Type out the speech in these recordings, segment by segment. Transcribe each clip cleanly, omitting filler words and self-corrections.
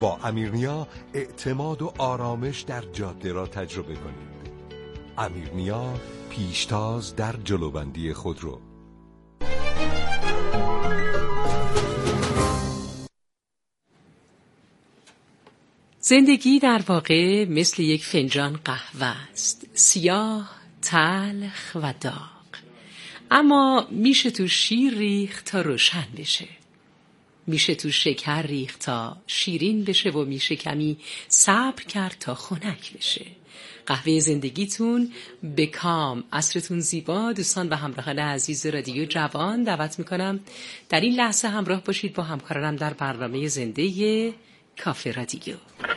با امیرنیا اعتماد و آرامش در جاده را تجربه کنید. امیرنیا، پیشتاز در جلوبندی خودرو. زندگی در واقع مثل یک فنجان قهوه است، سیاه، تلخ و داغ. اما میشه تو شیر ریخت تا روشن بشه، میشه تو شکر ریخت تا شیرین بشه و میشه کمی صبر کرد تا خنک بشه. قهوه زندگیتون به کام. عصرتون زیبا. دوستان و همراهان عزیز رادیو جوان، دعوت میکنم در این لحظه همراه باشید با همکارانم در برنامه زنده کافه رادیو.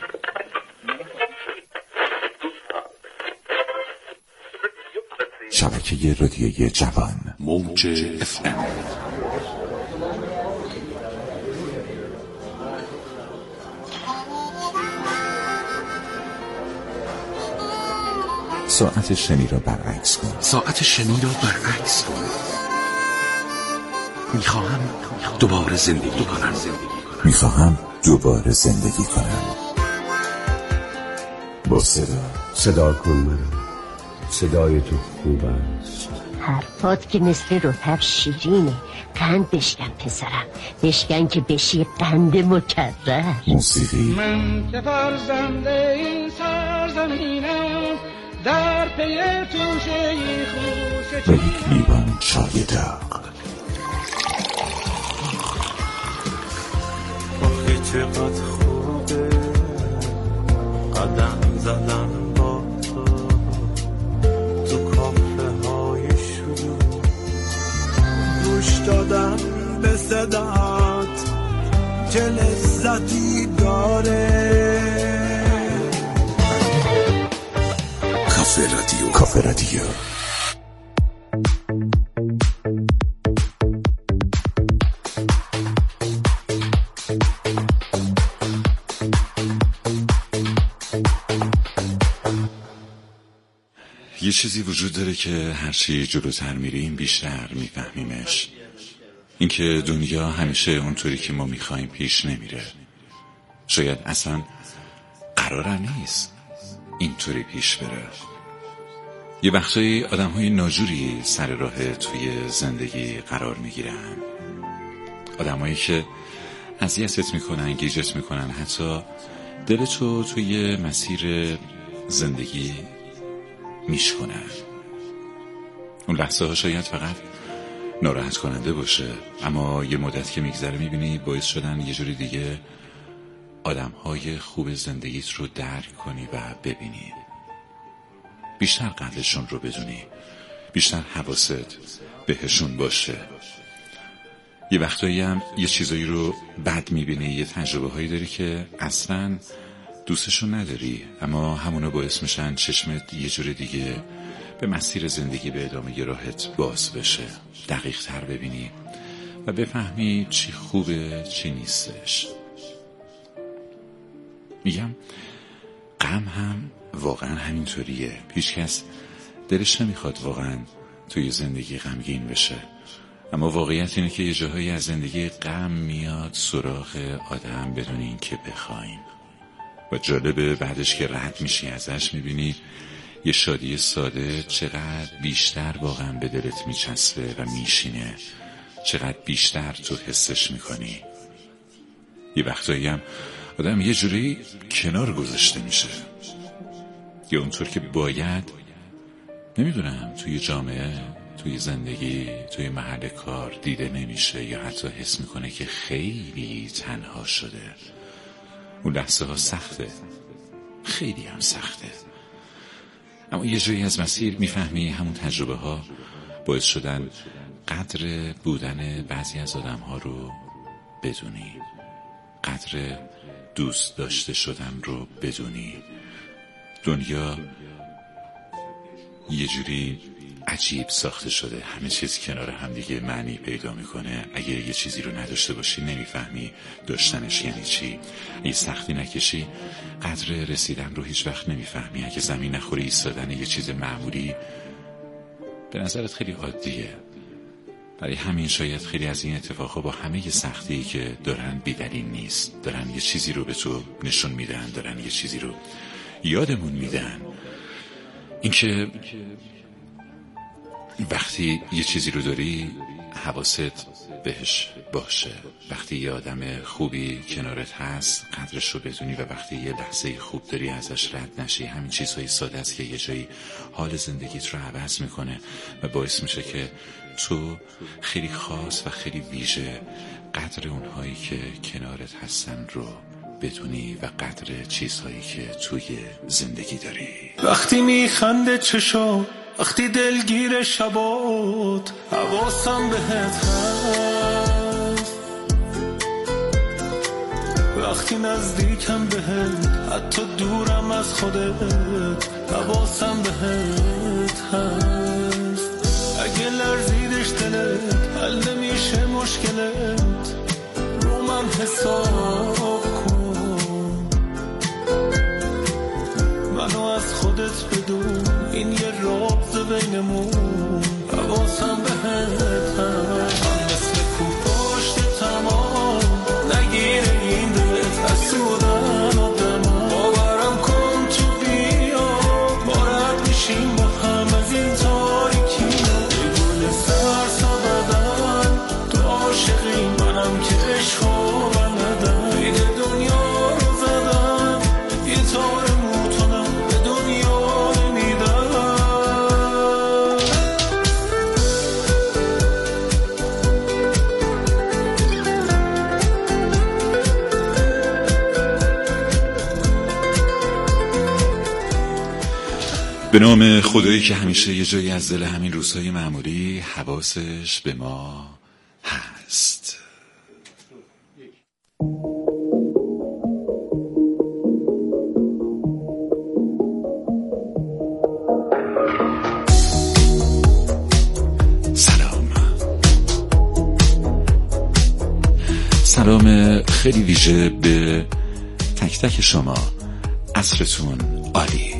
شبکه رادیوی جوان، موج FM. ساعت شنی را برعکس کن. ساعت شنی را برعکس کن. میخواهم دوباره زندگی کنم. میخواهم دوباره زندگی کنم. با صدا کن منو. صدای تو خوب است. حرفات که مثل رطب شیرینه. قند بشکن پسرم، بشکن که بشی قند مکرر. موسیقی. من که فرزنده این سرزمینم، در پی توشه خوش و یک لیوان چای داغ. آخه چقدر خوبه قدم زدن با تو کافه های شروع، گوش دادن به صدات چه لذتی داره. کافه رادیو. کافه رادیو. یه چیزی وجود داره که هرچی جلوتر میریم بیشتر میفهمیمش. اینکه دنیا همیشه اونطوری که ما میخوایم پیش نمیره. شاید اصلا قرارم نیست اینطوری پیش بره. یه وقتایی آدم‌های ناجوری سر راه توی زندگی قرار میگیرن. آدم‌هایی که اذیتت میکنن، گیجت میکنن، حتی دلتو توی مسیر زندگی میشکنن. اون لحظه ها شاید فقط ناراحت کننده باشه، اما یه مدت که میگذره میبینی باعث شدن یه جوری دیگه آدم‌های خوب زندگیت رو درک کنی و ببینی، بیشتر قدرشون رو بدونی، بیشتر حواست بهشون باشه. یه وقتایی هم یه چیزایی رو بد میبینی، یه تجربه هایی داری که اصلا دوستشون نداری، اما همونا باعث میشن چشمت یه جور دیگه به مسیر زندگی، به ادامه یه راحت باز بشه، دقیق تر ببینی و بفهمی چی خوبه چی نیستش. میگم غم هم واقعا همینطوریه. هیچ کس دلش نمیخواد واقعا توی زندگی غمگین بشه، اما واقعیت اینه که یه جاهایی از زندگی غم میاد سراغ آدم بدون این که بخوایم. و جالبه بعدش که رد میشی ازش میبینی یه شادی ساده چقدر بیشتر واقعا به دلت میچسبه و میشینه، چقدر بیشتر تو حسش میکنی. یه وقتایی هم آدم یه جوری کنار گذاشته میشه، یا اونطور که باید، نمیدونم، توی جامعه، توی زندگی، توی محل کار دیده نمیشه، یا حتی حس میکنه که خیلی تنها شده. اون لحظه ها سخته، خیلی هم سخته، اما یه جایی از مسیر میفهمی همون تجربه ها باعث شدن قدر بودن بعضی از آدم ها رو بدونی، قدر دوست داشته شدن رو بدونی. دنیا یه جوری عجیب ساخته شده، همه چیز کنار هم دیگه معنی پیدا میکنه. اگه یه چیزی رو نداشته باشی نمیفهمی داشتنش یعنی چی. اگه سختی نکشی قدر رسیدن رو هیچ وقت نمیفهمی. اگه زمین نخوری ایستادن یه چیز معمولی به نظرت خیلی عادیه، برای همین شاید خیلی از این اتفاقها با همه سختی که دارن بی‌دلیل نیست. دارن یه چیزی رو به تو نشون میدن، دارن یه چیزی رو یادمون میدن. اینکه وقتی یه چیزی رو داری حواست بهش باشه، وقتی یه آدم خوبی کنارت هست قدرش رو بدونی و وقتی یه لحظه خوب داری ازش رد نشی. همین چیزهای ساده است که یه جایی حال زندگیت رو عوض میکنه و باعث میشه که تو خیلی خاص و خیلی ویژه قدر اونهایی که کنارت هستن رو بدونی و قدر چیزهایی که توی زندگی داری. وقتی میخنده چشم، وقتی دلگیر شبات، حواسم بهت هست. وقتی نزدیکم بهت، حتی دورم از خودت، حواسم بهت هست. اگه لرزیدش دلت، حل نمیشه مشکلت، رو من حساب کن. منو از خودت بدون، این یه راز بینمون، حواسم بهت هست. من مثل کو پشت تمام، نگیره این دلت از سودن آدم. باورم کن تو بیا، بارد میشیم با هم از این تاریکی. یه گل سرسا بدن، تو عاشقی منم که عشقو بلدم. این دنیا رو زدم، یه تار موتونم به دنیا نمیدم. به نام خدایی که همیشه یه جایی از دل همین روزهای معمولی حواسش به ما هست. سلام خیلی ویژه به تک تک شما. عصرتون عالی.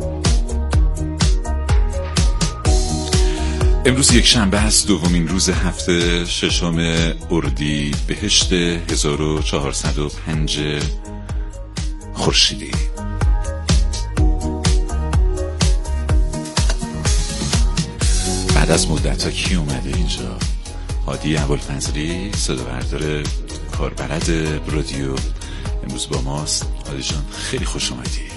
امروز یک شنبه است، دومین روز هفته، 6 اردیبهشت 1405 خورشیدی. بعد از مدت‌ها کی اومده اینجا؟ هادی ابوالفضلی، صدابردار کاربلد رادیو، امروز با ماست. هادی جان خیلی خوش اومدی.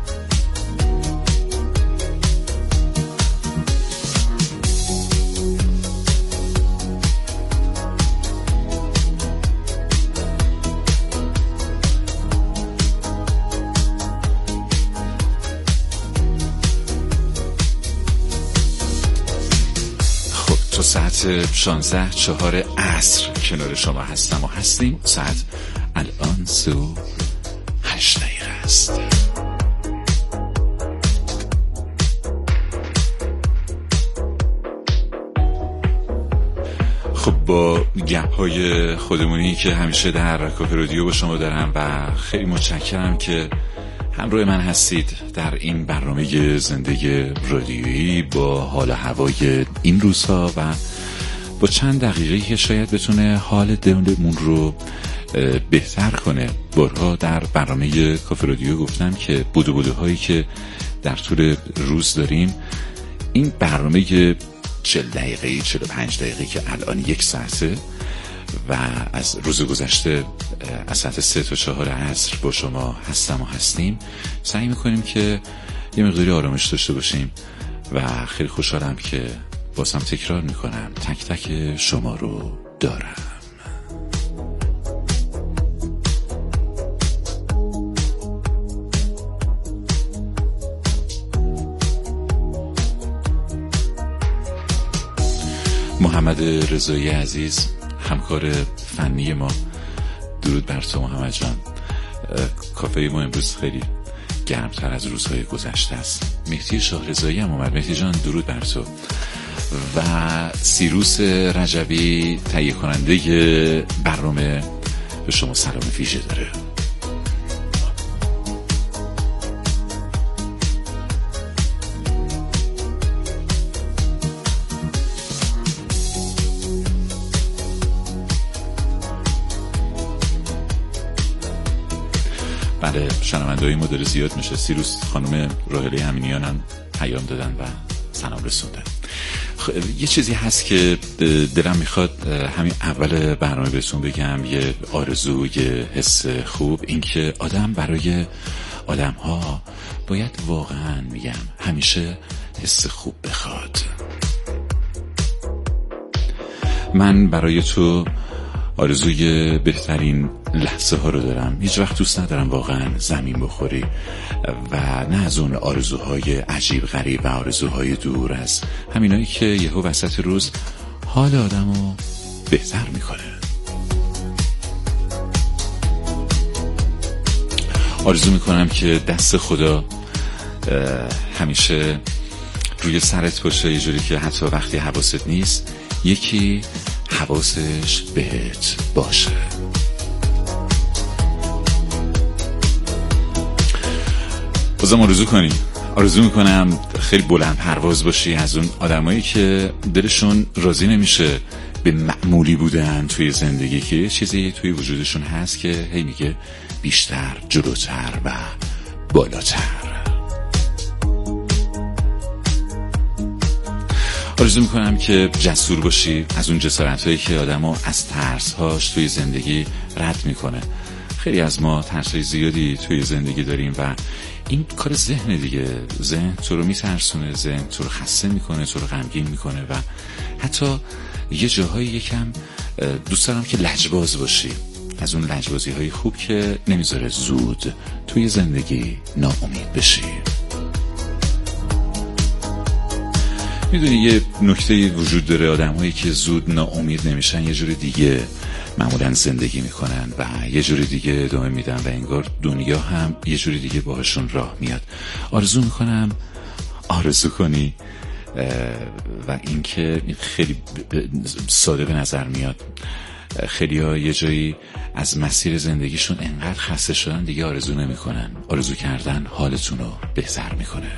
ساعت 16:04 عصر کنار شما هستم و هستیم. ساعت الان 8 دقیقه است. خب با گپ های خودمونی که همیشه در کافه رادیو با شما دارم و خیلی متشکرم که همراه من هستید در این برنامه زنده رادیویی با حال هوای این روزها و با چند دقیقه‌ای که شاید بتونه حال دلمون رو بهتر کنه. بارها در برنامه کافه رادیو گفتم که بودوهایی که در طول روز داریم، این برنامه 40 دقیقه‌ای 45 دقیقه‌ای که الان 1 ساعته و از روز گذشته از ساعت 3 تا 4 عصر با شما هستم و هستیم، سعی میکنیم که یه مقداری آرامش داشته باشیم و خیلی خوشحالم که بازم تکرار میکنم تک تک شما رو دارم. محمد رضایی عزیز، همکار فنی ما، درود بر تو محمد جان. کافه ما امروز خیلی گرمتر از روزهای گذشته است. مهدی شاهرضایی هم اومد. مهدی جان درود بر تو. و سیروس رجبی تهیه کننده برنامه به شما سلام ویژه داره. بله شنونده‌های ما داره زیاد میشه. سیروس خانم راهله امینیان هم پیام دادن و سلام رسوندن. یه چیزی هست که دلم میخواد همین اول برنامه بهتون بگم، یه آرزو، یه حس خوب، این که آدم برای آدم ها باید واقعا میگم همیشه حس خوب بخواد. من برای تو آرزوی بهترین لحظه ها رو دارم. هیچ وقت دوست ندارم واقعا زمین بخوری و نه از اون آرزوهای عجیب غریب و آرزوهای دور، از همینایی که یهو وسط روز حال آدمو بهتر میکنه. آرزو میکنم که دست خدا همیشه روی سرت باشه، یه جوری که حتی وقتی حواست نیست یکی حواسش بهت باشه. بازم آرزو میکنم خیلی بلند پرواز باشی، از اون آدمایی که دلشون راضی نمیشه به معمولی بودن توی زندگی، که چیزی توی وجودشون هست که هی میگه بیشتر، جلوتر و بالاتر. آرزو میکنم که جسور باشی، از اون جسارتایی که آدمو از ترسهاش توی زندگی رد میکنه. خیلی از ما ترسای زیادی توی زندگی داریم و این کار ذهن دیگه. ذهن تو رو میترسونه، ذهن تو رو خسته میکنه، تو رو غمگین میکنه و حتی یه جاهایی یکم دوست دارم که لجباز باشی، از اون لجبازی های خوب که نمیذاره زود توی زندگی ناامید بشی. میدونی یه نکته وجود داره، آدم هایی که زود ناامید نمیشن یه جور دیگه معمولا زندگی میکنن و یه جور دیگه ادامه میدن و انگار دنیا هم یه جور دیگه باهاشون راه میاد. آرزو میکنم آرزو کنی و اینکه خیلی ساده به نظر میاد، خیلی ها یه جایی از مسیر زندگیشون انقدر خسته شدن دیگه آرزو نمیکنن. آرزو کردن حالتون رو بهتر میکنه.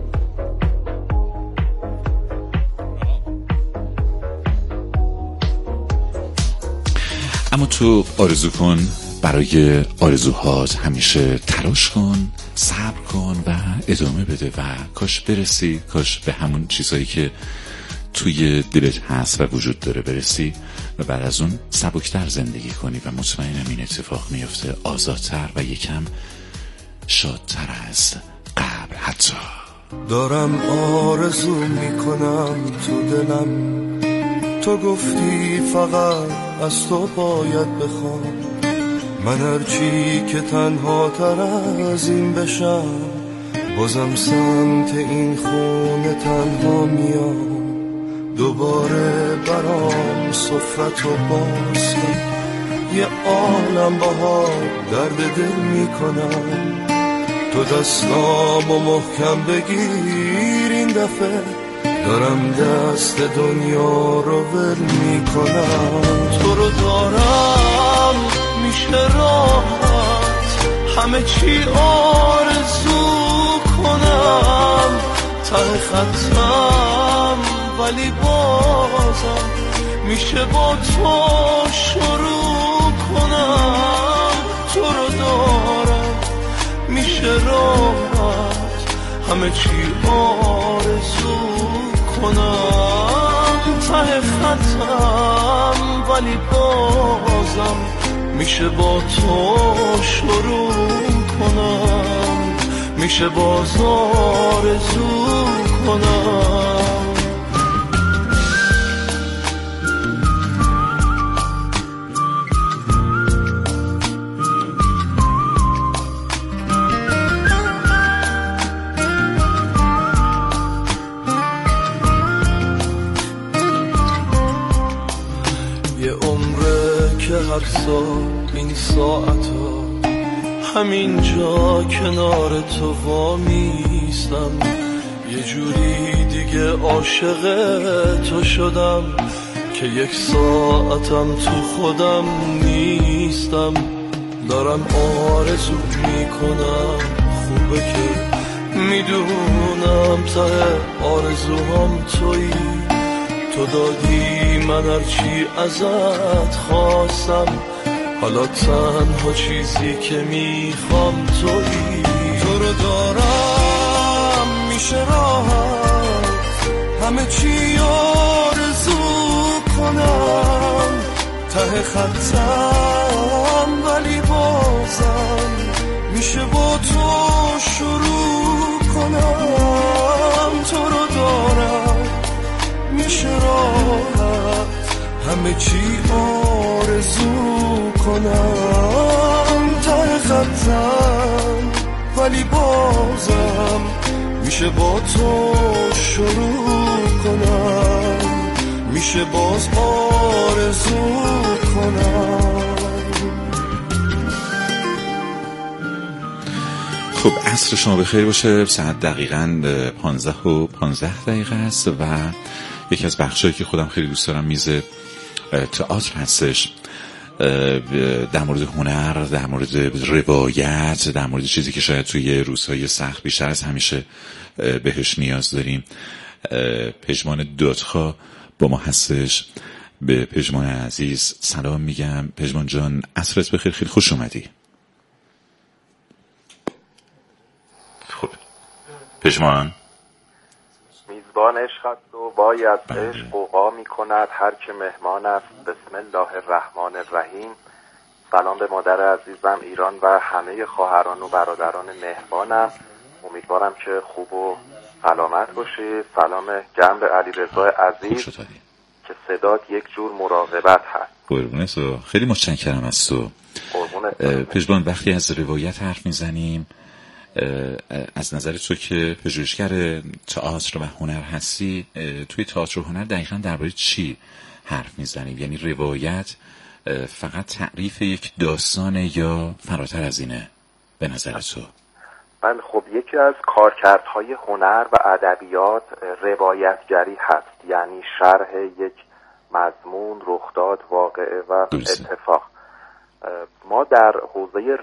اما تو آرزو کن، برای آرزوهات همیشه تلاش کن، صبر کن و ادامه بده و کاش برسی، کاش به همون چیزایی که توی دلت هست و وجود داره برسی و بعد از اون سبکتر زندگی کنی و مطمئنم این اتفاق میفته، آزادتر و یکم شادتر از قبل. حتی دارم آرزو میکنم تو دلم، تو گفتی فقط از تو باید بخوام، من هرچی که تنها تر از این بشم بازم سمت این خونه تنها میام. دوباره برام سفرتو باز کن، یه عالم باهات درد دل میکنم، تو دستامو محکم بگیر این دفعه، دارم دست دنیا رو ول میکنم. تو رو دارم میشه راحت همه چی آرزو کنم، ته خطم ولی بازم میشه با تو شروع کنم. تو رو دارم میشه راحت همه چی آرزو کنم، ته خطم ولی بازم میشه با تو شروع کنم، میشه باز آرزو کنم. هر سال این ساعتا همین جا کنار تو وامیستم، یه جوری دیگه عاشق تو شدم که یک ساعتم تو خودم نیستم. دارم آرزو میکنم خوبه که میدونم ته آرزوام تویی، تو دادی من هرچی ازت خواستم، حالا تنها چیزی که میخوام تویی. تو رو دارم میشه راحت همه چی آرزو کنم، ته خطم ولی بازم میشه با تو شروع کنم. تو رو دارم میشه راحت همه چی آرزو کنم، ته خطم ولی بازم میشه با تو شروع کنم، میشه باز آرزو کنم. خب عصر شما بخیر باشه. ساعت دقیقاً 15:15 است و یکی از بخشایی که خودم خیلی دوست دارم میز تئاتر هستش، در مورد هنر، در مورد روایت، در مورد چیزی که شاید توی روزهای سخت بیشتر از همیشه بهش نیاز داریم. پژمان دادخواه با ما هستش. به پژمان عزیز سلام میگم. پژمان جان عصرت بخیر، خیلی خوش اومدی. خب پژمان، میزبان عشق است و باید عشق قوقا می کند هر که مهمان است. بسم الله الرحمن الرحیم. سلام به مادر عزیزم ایران و همه خواهران و برادران مهربانم. امیدوارم که خوب و سلامت باشی. سلام گرم به علیرضا عزیز که صدات یک جور مراقبت هست. قربونت و خیلی متشکرم از تو. پژمان وقتی از روایت حرف میزنیم، از نظر تو که پژوهشگر تئاتر و هنر هستی، توی تئاتر و هنر دقیقاً درباره چی حرف میزنیم؟ یعنی روایت فقط تعریف یک داستانه یا فراتر از اینه به نظر تو؟ بله، خب یکی از کارکردهای هنر و ادبیات روایتگری هست، یعنی شرح یک مضمون، رخداد، واقعه و اتفاق. ما در حوزه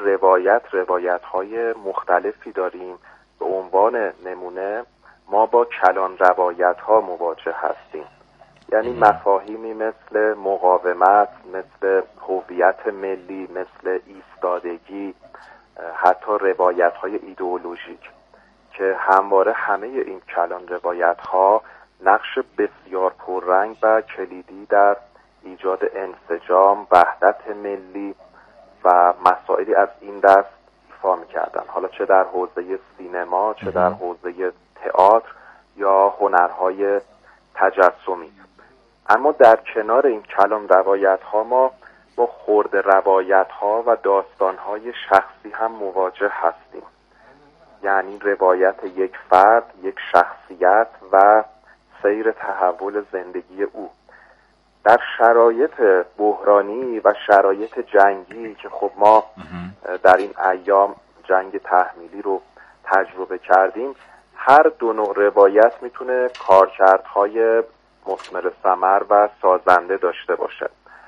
روایت‌های مختلفی داریم. به عنوان نمونه ما با کلان روایت‌ها مواجه هستیم، یعنی مفاهیمی مثل مقاومت، مثل هویت ملی، مثل ایستادگی، حتی روایت‌های ایدئولوژیک که همواره همه این کلان روایت‌ها نقش بسیار پررنگ و کلیدی در ایجاد انسجام، وحدت ملی و مسائلی از این دست ایفا می‌کردن، حالا چه در حوزه سینما، چه در حوزه تئاتر یا هنرهای تجسمی. اما در کنار این کلان روایت‌ها ما با خرد روایت‌ها و داستان‌های شخصی هم مواجه هستیم، یعنی روایت یک فرد، یک شخصیت و سیر تحول زندگی او. در شرایط بحرانی و شرایط جنگی که خب ما در این ایام جنگ تحمیلی رو تجربه کردیم، هر دو نوع روایت میتونه کارکردهای مثمر ثمر و سازنده داشته باشه.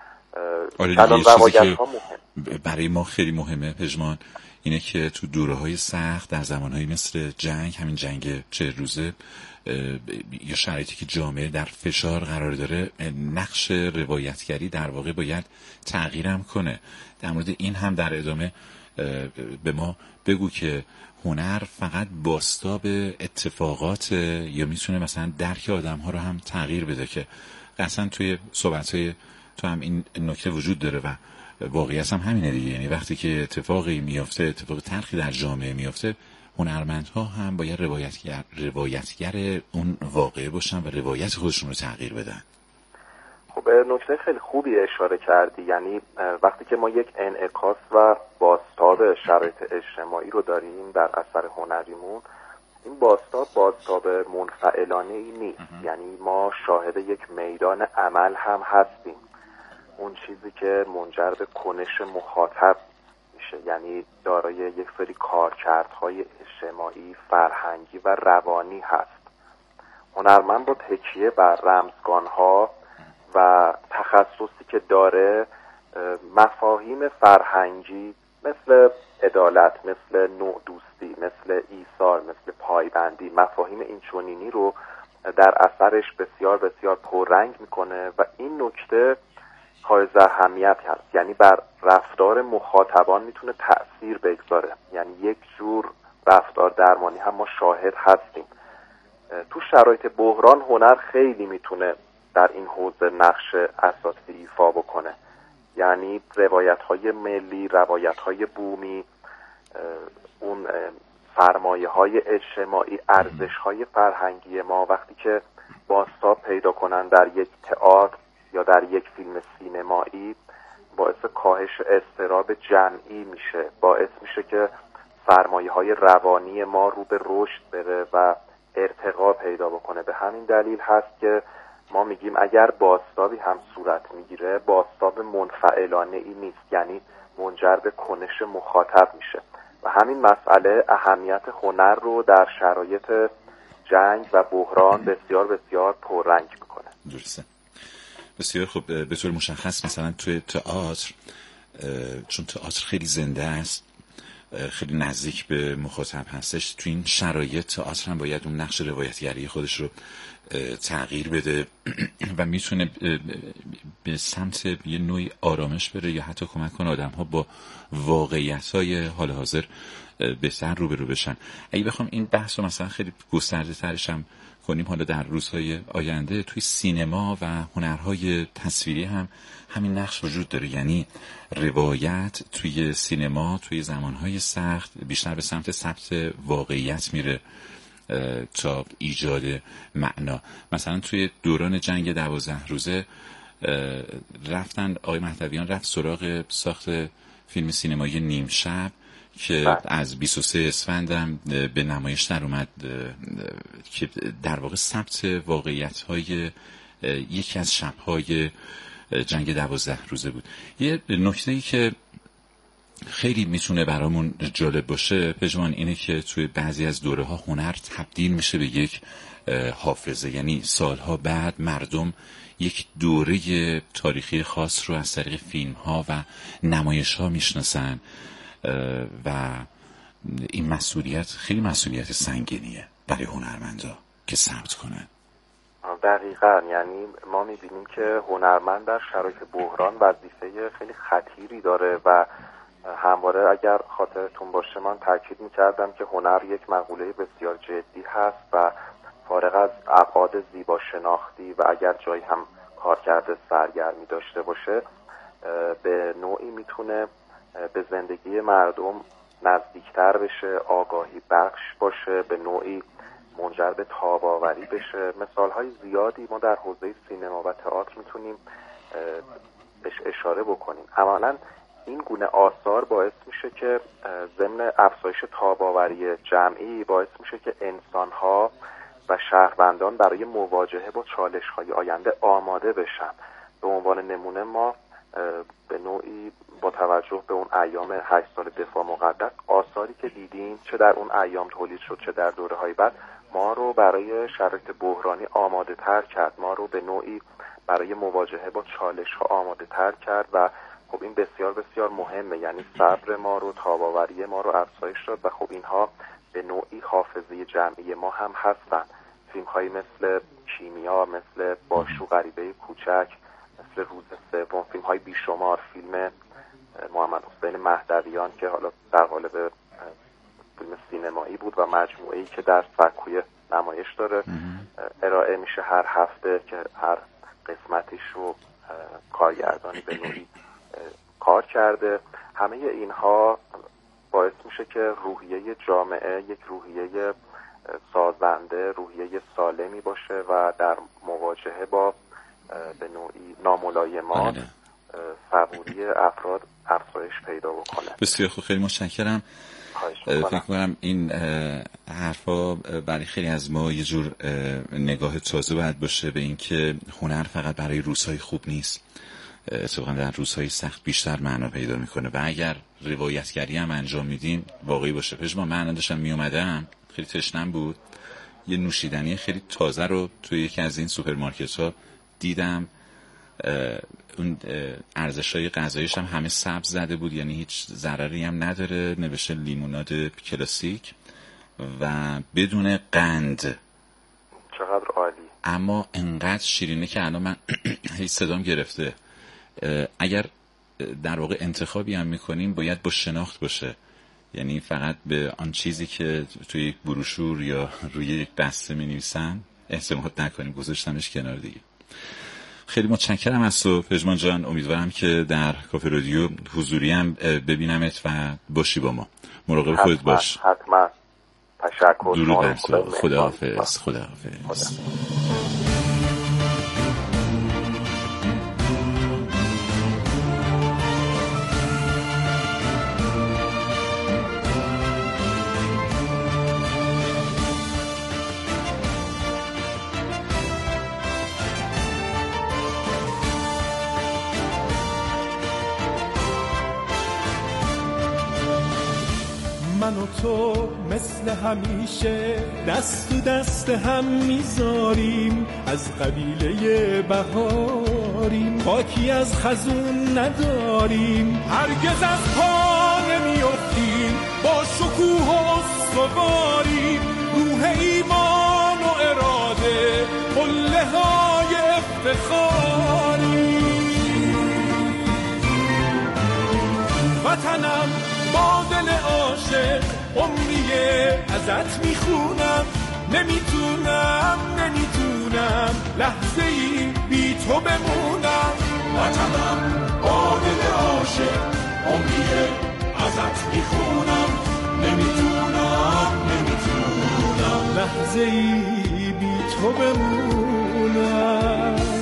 الان روایت ها برای ما خیلی مهمه پژمان اینه که تو دوره‌های سخت، در زمانهایی مثل جنگ، همین جنگ 40 روزه یا شرایطی که جامعه در فشار قرار داره، نقش روایتگری در واقع باید تغییرم کنه. در مورد این هم در ادامه به ما بگو که هنر فقط بازتاب اتفاقات یا میتونه مثلا درک آدم‌ها رو هم تغییر بده، که اصلا توی صحبت‌های تو هم این نکته وجود داره و واقعیت هم همینه دیگه. یعنی وقتی که اتفاقی میافته، اتفاق تلخی در جامعه میافته، هنرمندها هم باید روایتگر اون واقعه باشن و روایت خودشون رو تغییر بدن. خب نکته خیلی خوبی اشاره کردی. یعنی وقتی که ما یک انعکاس و بازتاب شرایط اجتماعی رو داریم در اثر هنریمون، این بازتاب منفعلانه ای نیست. یعنی ما شاهد یک میدان عمل هم هستیم، اون چیزی که منجر به کنش مخاطب میشه، یعنی دارای یک سری کارکردهای اجتماعی، فرهنگی و روانی هست. هنرمند با تکیه بر رمزگانها و تخصصی که داره، مفاهیم فرهنگی مثل عدالت، مثل نوع دوستی، مثل ایثار، مثل پایبندی، مفاهیم اینچنینی رو در اثرش بسیار بسیار پررنگ میکنه و این نکته حائز اهمیتی هست، یعنی بر رفتار مخاطبان میتونه تأثیر بگذاره. یعنی یک جور رفتار درمانی هم ما شاهد هستیم. تو شرایط بحران هنر خیلی میتونه در این حوزه نقش اساسی ایفا بکنه. یعنی روایت‌های ملی، روایت‌های بومی، اون سرمایه‌های اجتماعی، ارزش‌های فرهنگی ما وقتی که بازتاب پیدا کنن در یک تئاتر یا در یک فیلم سینمایی، باعث کاهش اضطراب جمعی میشه، باعث میشه که سرمایه‌های روانی ما رو به رشد بره و ارتقا پیدا بکنه. به همین دلیل هست که ما میگیم اگر بازتابی هم صورت میگیره، بازتاب منفعلانه ای نیست، یعنی منجر به کنش مخاطب میشه و همین مسئله اهمیت هنر رو در شرایط جنگ و بحران بسیار بسیار پررنگ میکنه. درسته. بسیار خوب. به طور مشخص مثلا توی تئاتر، چون تئاتر خیلی زنده است، خیلی نزدیک به مخاطب هستش، تو این شرایط تئاتر هم باید اون نقش روایتگری خودش رو تغییر بده و میتونه به سمت یه نوعی آرامش بره یا حتی کمک کنه آدم ها با واقعیت‌های حال حاضر بهتر روبرو بشن. اگه بخوام این بحث رو مثلا خیلی گسترده ترش هم کنیم حالا در روزهای آینده، توی سینما و هنرهای تصویری هم همین نقش وجود داره. یعنی روایت توی سینما توی زمانهای سخت بیشتر به سمت ثبت واقعیت میره تا ایجاد معنا. مثلا توی دوران جنگ 12 روزه رفتن آقای مهدویان رفت سراغ ساخت فیلم سینمایی نیم شب که از 23 اسفند هم به نمایش در اومد، که در واقع ثبت واقعیت‌های یکی از شب‌های جنگ 12 روزه بود. یه نکته‌ای که خیلی میتونه برامون جالب باشه پژمان اینه که توی بعضی از دوره‌ها هنر تبدیل میشه به یک حافظه. یعنی سالها بعد مردم یک دوره تاریخی خاص رو از طریق فیلم‌ها و نمایش‌ها میشناسن و این مسئولیت خیلی مسئولیت سنگینیه برای هنرمندا که ثبت کنن. دقیقاً. یعنی ما می‌بینیم که هنرمند در شرایط بحران وظیفه خیلی خطیری داره و همواره اگر خاطرتون باشه من تاکید می‌کردم که هنر یک مقوله بسیار جدی هست و فارغ از ابعاد زیبا شناختی و اگر جایی هم کارکرد سرگرمی داشته باشه، به نوعی میتونه به زندگی مردم نزدیکتر بشه، آگاهی بخش باشه، به نوعی منجر به تاب‌آوری بشه. مثال‌های زیادی ما در حوزه سینما و تئاتر میتونیم بهش اشاره بکنیم. عملاً این گونه آثار باعث میشه که ضمن افزایش تاب‌آوری جمعی باعث میشه که انسان‌ها و شهروندان برای مواجهه با چالش‌های آینده آماده بشن. به عنوان نمونه ما به نوعی با توجه به اون ایام 8 سال دفاع مقدس آثاری که دیدیم چه در اون ایام تولید شد چه در دوره‌های بعد ما رو برای شرایط بحرانی آماده تر کرد، ما رو به نوعی برای مواجهه با چالش‌ها آماده تر کرد و خب این بسیار بسیار مهمه. یعنی صبر ما رو، تاب‌آوری ما رو افزایش داد و خب اینها به نوعی حافظه جمعی ما هم هستن. فیلم‌هایی مثل کیمیا، مثل باشو غریبه کوچک، مثل روز سوم، فیلم‌های بیشمار، فیلم محمد حسین مهدویان که حالا در قالب فیلم سینمایی بود و مجموعه‌ای که در سکوی نمایش داره ارائه میشه هر هفته که هر قسمتیش رو کارگردانی به نوعی کار کرده. همه اینها باعث میشه که روحیه جامعه یک روحیه سازنده، روحیه سالمی باشه و در مواجهه با به نوعی ناملایمات صبوری افراد افزایش پیدا بکنه. بسیار خوب، خیلی متشکرم. فکر کنم این حرفا برای خیلی از ما یه جور نگاه تازه باید باشه به این که هنر فقط برای روزهای خوب نیست، اتفاقا در روزهای سخت بیشتر معنا پیدا میکنه و اگر روایتگری هم انجام میدیم واقعی باشه. پژمان من داشتم میومدم خیلی تشنم بود، یه نوشیدنی خیلی تازه رو توی یکی از این سوپرمارکت ها دیدم، اون ارزش‌های غذاییش هم همه سبز زده بود، یعنی هیچ ضرری هم نداره، نوشته لیموناد کلاسیک و بدون قند. چقدر عالی. اما انقدر شیرینه که الان من هیچ صدام گرفته. اگر در واقع انتخابی هم میکنیم باید با شناخت باشه، یعنی فقط به آن چیزی که توی یک بروشور یا روی یک بسته می‌نویسن اعتماد نکنیم، گذاشتمش کنار دیگه. خیلی متشکرم از تو پژمان جان، امیدوارم که در کافه رادیو حضوری هم ببینمت و باشی با ما. مراقب خودت باش. حتما. تشکر. درود بر تو. خداحافظ. خداحافظ. من و تو مثل همیشه دست تو دست هم میذاریم، از قبیله بهاریم، خاکی از خزون نداریم، هرگز از پا نمیافتیم، با شکوه و استواریم، روح ایمان و اراده، قله های افتخاریم. وطنم با دل عاشق عمریه ازت میخونم، نمیتونم لحظه ای بی تو بمونم. وطنم با دل عاشق عمریه ازت میخونم، نمیتونم لحظه ای بی تو بمونم.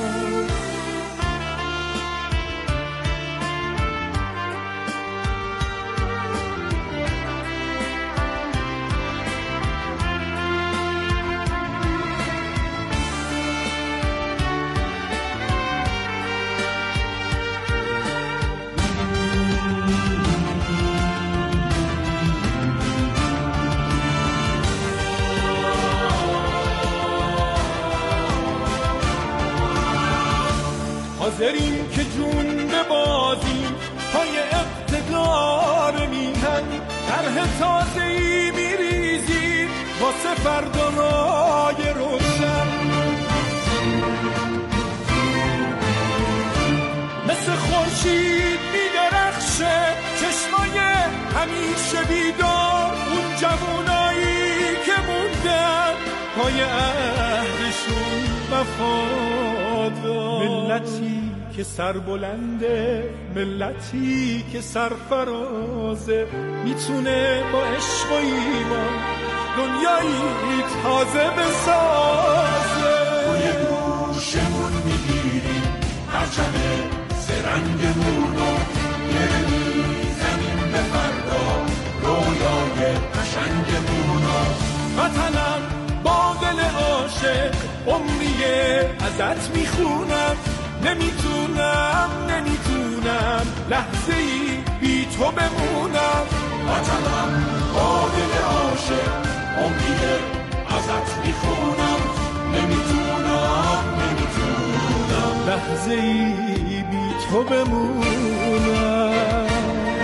حاضریم که جون ببازیم پای اقتدار میهن، طرح تازه‌ای میریزیم واسه فرداهای روشن. مثل خورشید میدرخشه چشمای همیشه بیدار، اون جوانایی که موندن پای عهدشون وفادار. ملتی که سر بلنده، ملتی که سرفرازه، میتونه با عشق و ایمان دنیایی تازه بسازه. روی دوشمون میگیریم پرچم سرنگمونو، گره میزنیم به فردا رویای قشنگمونو. وطنم با دل عاشق عمریه ازت میخونم، نمیتونم لحظه ای بی تو بمونم. وطنم با دل عاشق عمریه ازت میخونم، نمیتونم لحظه ای بی تو بمونم.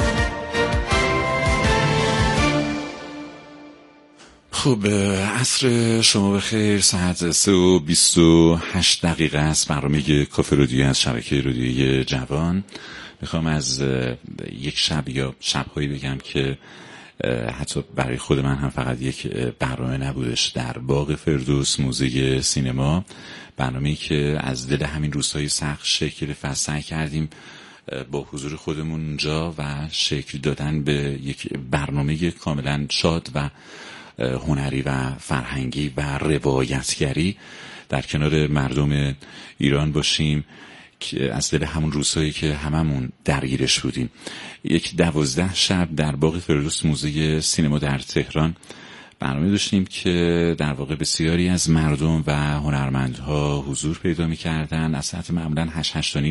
خب عصر شما بخیر، ساعت 3:28 است. برنامه کافه رادیو از شبکه رادیویی جوان. میخوام از یک شب یا شبهایی بگم که حتی برای خود من هم فقط یک برنامه نبودش. در باغ فردوس موزه سینما، برنامه‌ای که از دل همین روزهای سخت شکل سعی کردیم با حضور خودمون اونجا و شکل دادن به یک برنامه کاملا شاد و هنری و فرهنگی و روایتگری در کنار مردم ایران باشیم که از دل همون روزهایی که هممون درگیرش بودیم. یک 12 شب در باغ فردوس موزه سینما در تهران برنامه داشتیم که در واقع بسیاری از مردم و هنرمندها حضور پیدا می‌کردن. از ساعت معمولاً 8:30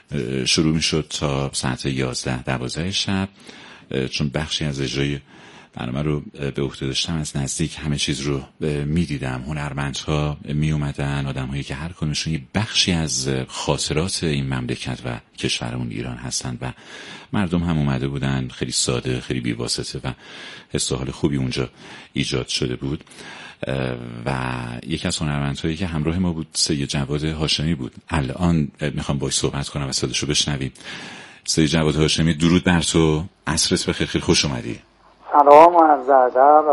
شروع می‌شد تا ساعت 11-12 شب، چون بخشی از اجرای برنامه رو به عهده داشتم از نزدیک همه چیز رو میدیدم. هنرمندها می اومدن، آدم‌هایی که هر کدومشون یه بخشی از خاطرات این مملکت و کشورمون ایران هستن و مردم هم اومده بودن، خیلی ساده، خیلی بی‌واسطه و حس و حال خوبی اونجا ایجاد شده بود. و یکی از هنرمندهایی که همراه ما بود سید جواد هاشمی بود. الان میخوام باهاش صحبت کنم و صداشو بشنویم. سید جواد هاشمی، درود بر تو، عصرت بخیر، خیلی خوش اومدی. سلام و عرض ادب و